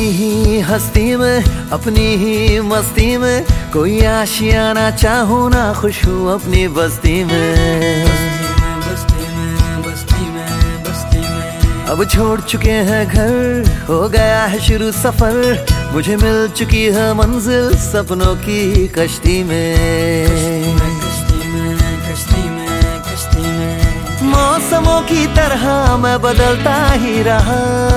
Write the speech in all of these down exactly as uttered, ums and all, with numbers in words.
ही हस्ती में, अपनी ही मस्ती में, कोई आशियाना चाहूं ना, खुश हूँ अपनी बस्ती में। बस्ती में, बस्ती में, बस्ती में। अब छोड़ चुके हैं घर, हो गया है शुरू सफर, मुझे मिल चुकी है मंजिल सपनों की कश्ती में। मौसमों की तरह मैं बदलता ही रहा,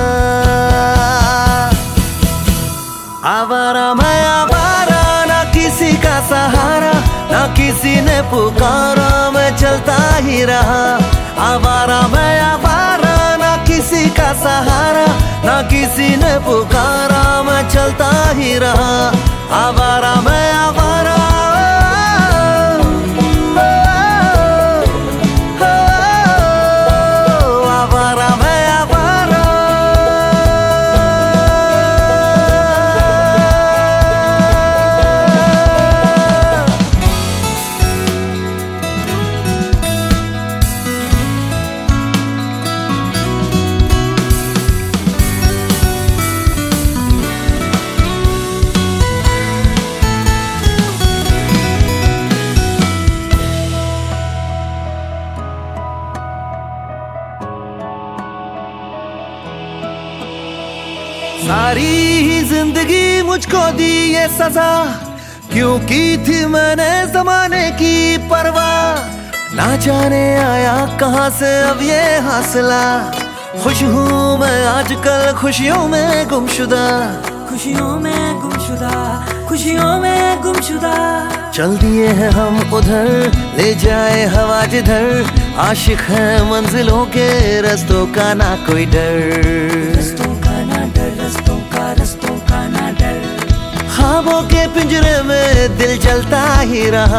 आवारा मैं आवारा, ना किसी का सहारा, ना किसी ने पुकारा, मैं चलता ही रहा। आवारा मैं आवारा, ना किसी का सहारा, ना किसी ने पुकारा, मैं चलता ही रहा। आवारा मैं आवारा, सारी ही जिंदगी मुझको दी ये सजा, क्यों की थी मैंने जमाने की परवाह। ना जाने आया कहां से अब ये हासिला, खुश हूँ मैं आजकल खुशियों में गुमशुदा, खुशियों में गुमशुदा, खुशियों में गुमशुदा। चल दिए हैं हम उधर, ले जाए हवा जिधर, आशिक है मंजिलों के रस्तों का ना कोई डर। ख्वाबों के पिंजरे में दिल जलता ही रहा,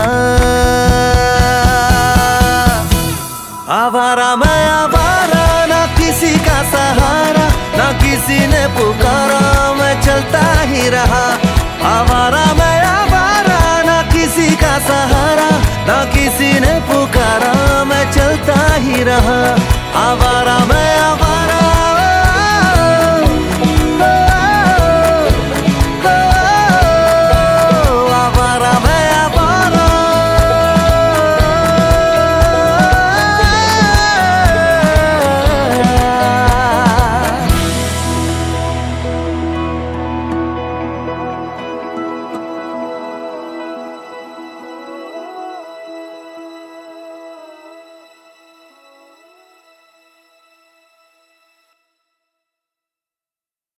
आवारा मैं आवारा, ना किसी का सहारा, ना किसी ने पुकारा, मैं चलता ही रहा। आवारा मैं आवारा, ना किसी का सहारा, ना किसी ने पुकारा, मैं चलता ही रहा। आवारा मैं